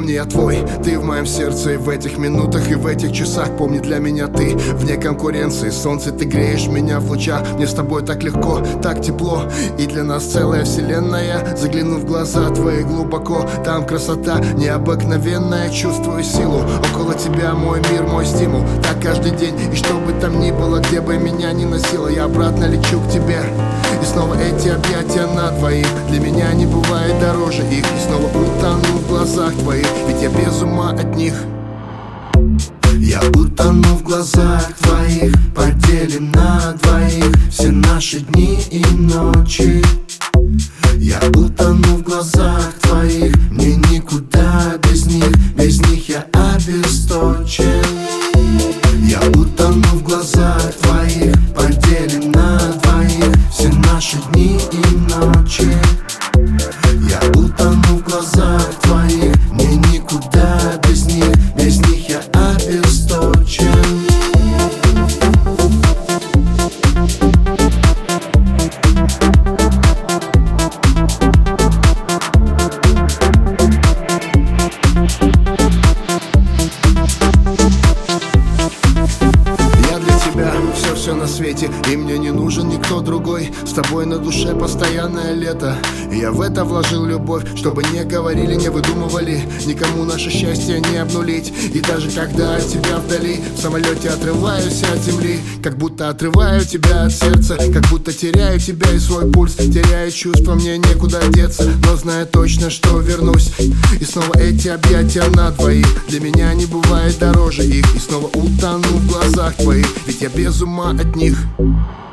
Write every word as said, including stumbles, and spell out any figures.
Помни, я твой, ты в моем сердце. И в этих минутах, и в этих часах помни, для меня ты вне конкуренции. Солнце, ты греешь меня в лучах. Мне с тобой так легко, так тепло. И для нас целая вселенная. Загляну в глаза твои глубоко, там красота необыкновенная. Чувствую силу, около тебя мой мир, мой стимул. Так каждый день, и что бы там ни было, где бы меня ни носило, я обратно лечу к тебе. И снова эти объятия на двоих, для меня не бывает дороже их. И снова утону в глазах твоих, ведь я без ума от них. Я утону в глазах твоих, поделим на двоих все наши дни и ночи. Я утону в глазах твоих, мне никуда без них, без них я обесточен. Я утону в глазах твоих, поделим на двоих все наши дни и ночи. Я утону в глазах твоих, мне никуда без них, без них я обесточен. Все на свете, и мне не нужен никто другой. С тобой на душе постоянное лето. И я в это вложил любовь, чтобы не говорили, не выдумывали, никому наше счастье не обнулить. И даже когда от тебя вдали, в самолете отрываюсь от земли, как будто отрываю тебя от сердца, как будто теряю тебя и свой пульс. Теряю чувства, мне некуда деться, но знаю точно, что вернусь. И снова эти объятия на двоих, для меня не бывает дороже их. И снова утону в глазах твоих, ведь я без ума от них.